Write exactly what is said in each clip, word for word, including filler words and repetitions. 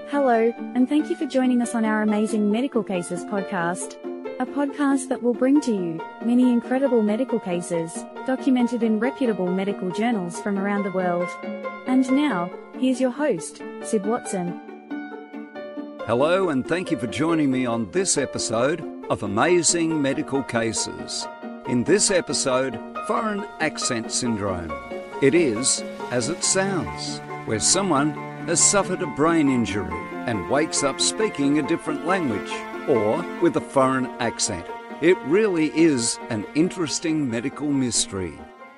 Hello, and thank you for joining us on our Amazing Medical Cases podcast, a podcast that will bring to you many incredible medical cases documented in reputable medical journals from around the world. And now, here's your host, Sid Watson. Hello, and thank you for joining me on this episode of Amazing Medical Cases. In this episode, foreign accent syndrome. It is as it sounds, where someone has suffered a brain injury and wakes up speaking a different language or with a foreign accent. It really is an interesting medical mystery.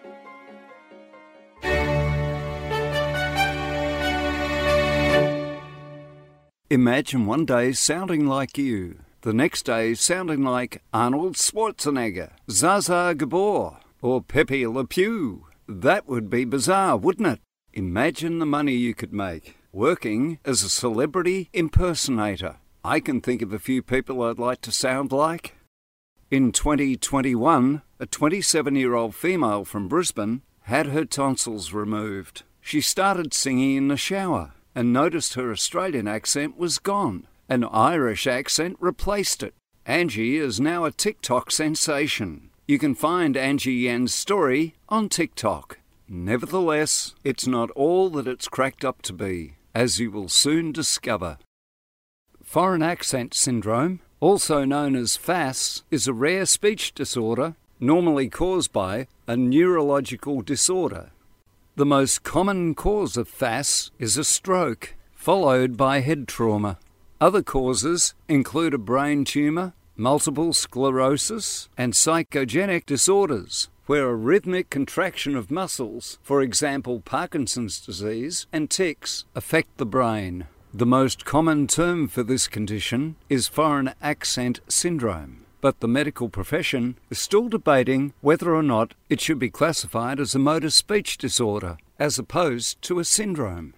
Imagine one day sounding like you, the next day sounding like Arnold Schwarzenegger, Zsa Zsa Gabor, or Pepe Le Pew. That would be bizarre, wouldn't it? Imagine the money you could make working as a celebrity impersonator. I can think of a few people I'd like to sound like. In twenty twenty-one, a twenty-seven-year-old female from Brisbane had her tonsils removed. She started singing in the shower and noticed her Australian accent was gone. An Irish accent replaced it. Angie is now a TikTok sensation. You can find Angie Yan's story on TikTok. Nevertheless, it's not all that it's cracked up to be, as you will soon discover. Foreign accent syndrome, also known as F A S, is a rare speech disorder normally caused by a neurological disorder. The most common cause of F A S is a stroke, followed by head trauma. Other causes include a brain tumour, multiple sclerosis, and psychogenic disorders, where a rhythmic contraction of muscles, for example Parkinson's disease and tics, affect the brain. The most common term for this condition is foreign accent syndrome, but the medical profession is still debating whether or not it should be classified as a motor speech disorder as opposed to a syndrome.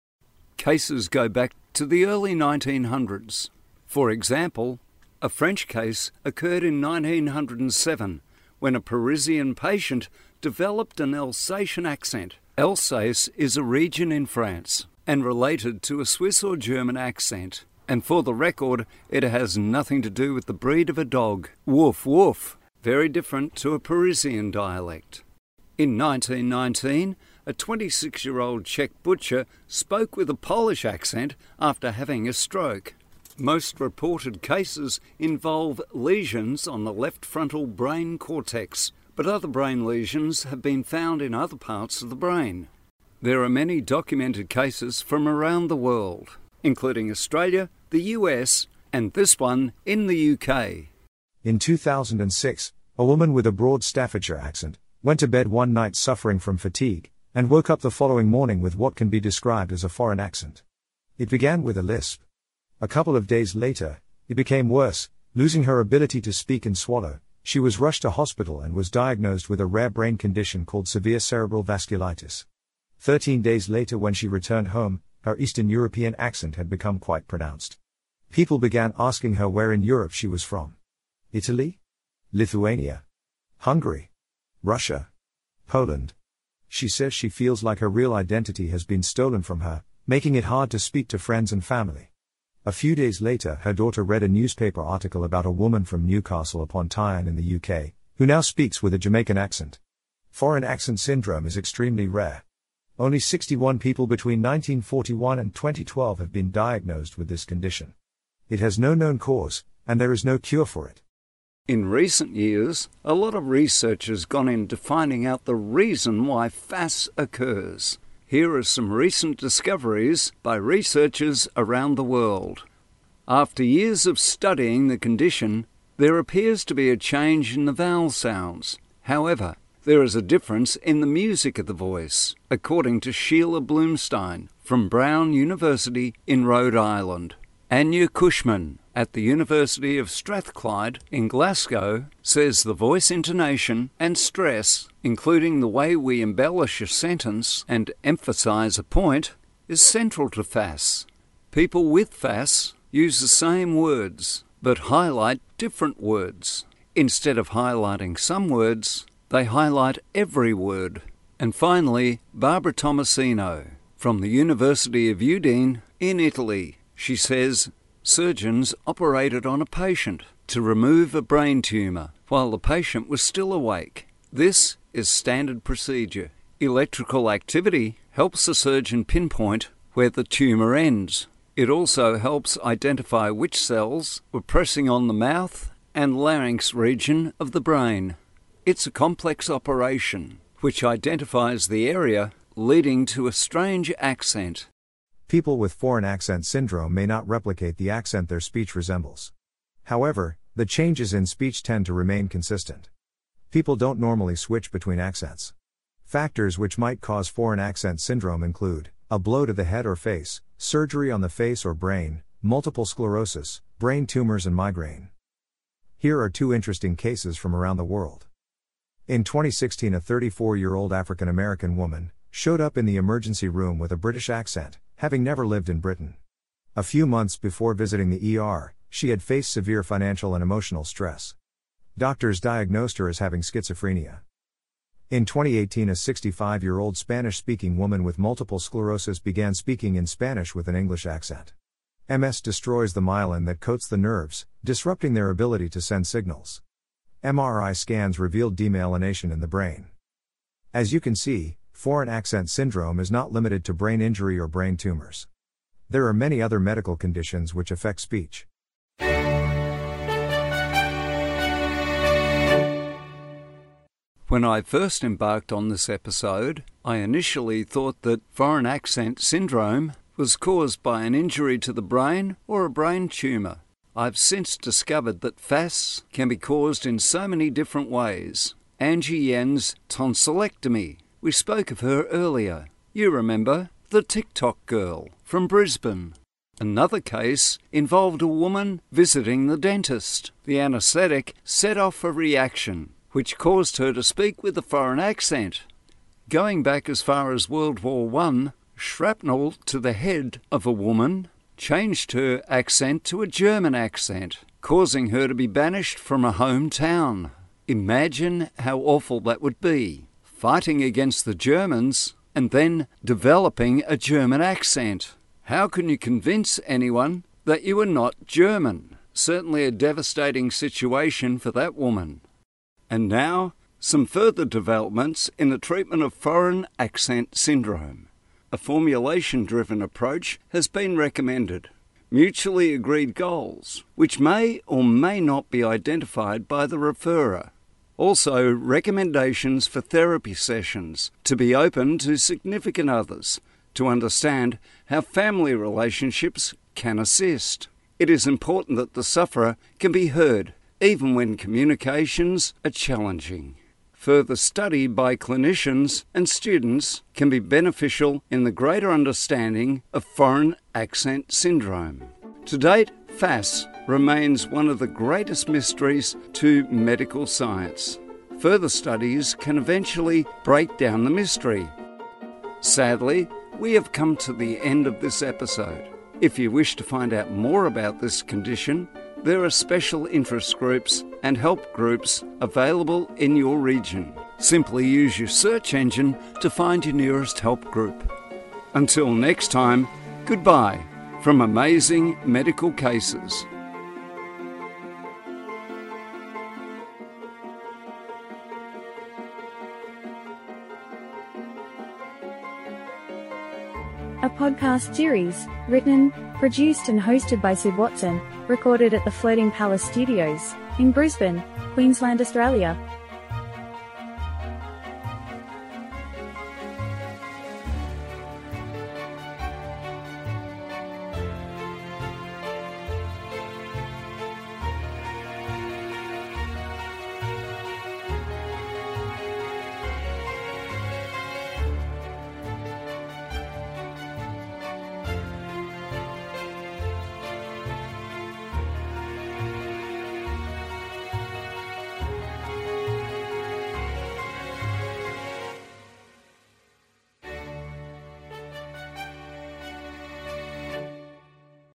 Cases go back to the early nineteen hundreds. For example, a French case occurred in nineteen oh seven when a Parisian patient developed an Alsatian accent. Alsace is a region in France and related to a Swiss or German accent. And for the record, it has nothing to do with the breed of a dog. Woof woof. Very different to a Parisian dialect. In nineteen nineteen, a twenty-six-year-old Czech butcher spoke with a Polish accent after having a stroke. Most reported cases involve lesions on the left frontal brain cortex, but other brain lesions have been found in other parts of the brain. There are many documented cases from around the world, including Australia, the U S, and this one in the U K. In two thousand six, a woman with a broad Staffordshire accent went to bed one night suffering from fatigue, and woke up the following morning with what can be described as a foreign accent. It began with a lisp. A couple of days later, it became worse, losing her ability to speak and swallow. She was rushed to hospital and was diagnosed with a rare brain condition called severe cerebral vasculitis. Thirteen days later, when she returned home, her Eastern European accent had become quite pronounced. People began asking her where in Europe she was from. Italy? Lithuania? Hungary? Russia? Poland? She says she feels like her real identity has been stolen from her, making it hard to speak to friends and family. A few days later, her daughter read a newspaper article about a woman from Newcastle upon Tyne in the U K, who now speaks with a Jamaican accent. Foreign accent syndrome is extremely rare. Only sixty-one people between nineteen forty-one and twenty twelve have been diagnosed with this condition. It has no known cause, and there is no cure for it. In recent years, a lot of research has gone into finding out the reason why F A S occurs. Here are some recent discoveries by researchers around the world. After years of studying the condition, there appears to be a change in the vowel sounds. However, there is a difference in the music of the voice, according to Sheila Bloomstein from Brown University in Rhode Island. Anya Cushman at the University of Strathclyde in Glasgow says the voice intonation and stress, including the way we embellish a sentence and emphasize a point, is central to F A S. People with F A S use the same words, but highlight different words. Instead of highlighting some words, they highlight every word. And finally, Barbara Tomasino from the University of Udine in Italy She says surgeons operated on a patient to remove a brain tumour while the patient was still awake. This is standard procedure. Electrical activity helps the surgeon pinpoint where the tumour ends. It also helps identify which cells were pressing on the mouth and larynx region of the brain. It's a complex operation which identifies the area leading to a strange accent. People with foreign accent syndrome may not replicate the accent their speech resembles. However, the changes in speech tend to remain consistent. People don't normally switch between accents. Factors which might cause foreign accent syndrome include a blow to the head or face, surgery on the face or brain, multiple sclerosis, brain tumors and migraine. Here are two interesting cases from around the world. In twenty sixteen, a thirty-four-year-old African-American woman showed up in the emergency room with a British accent, having never lived in Britain. A few months before visiting the E R, she had faced severe financial and emotional stress. Doctors diagnosed her as having schizophrenia. In twenty eighteen, a sixty-five-year-old Spanish-speaking woman with multiple sclerosis began speaking in Spanish with an English accent. M S destroys the myelin that coats the nerves, disrupting their ability to send signals. M R I scans revealed demyelination in the brain. As you can see, foreign accent syndrome is not limited to brain injury or brain tumors. There are many other medical conditions which affect speech. When I first embarked on this episode, I initially thought that foreign accent syndrome was caused by an injury to the brain or a brain tumour. I've since discovered that F A S can be caused in so many different ways. Angie Yen's tonsillectomy. We spoke of her earlier. You remember, the TikTok girl from Brisbane. Another case involved a woman visiting the dentist. The anaesthetic set off a reaction, which caused her to speak with a foreign accent. Going back as far as World War One, shrapnel to the head of a woman changed her accent to a German accent, causing her to be banished from her hometown. Imagine how awful that would be, fighting against the Germans and then developing a German accent. How can you convince anyone that you are not German? Certainly a devastating situation for that woman. And now, some further developments in the treatment of foreign accent syndrome. A formulation-driven approach has been recommended. Mutually agreed goals, which may or may not be identified by the referrer. Also, recommendations for therapy sessions to be open to significant others to understand how family relationships can assist. It is important that the sufferer can be heard, even when communications are challenging. Further study by clinicians and students can be beneficial in the greater understanding of foreign accent syndrome. To date, F A S remains one of the greatest mysteries to medical science. Further studies can eventually break down the mystery. Sadly, we have come to the end of this episode. If you wish to find out more about this condition, there are special interest groups and help groups available in your region. Simply use your search engine to find your nearest help group. Until next time, goodbye from Amazing Medical Cases. A podcast series, written, produced and hosted by Sid Watson, recorded at the Floating Palace Studios, in Brisbane, Queensland, Australia.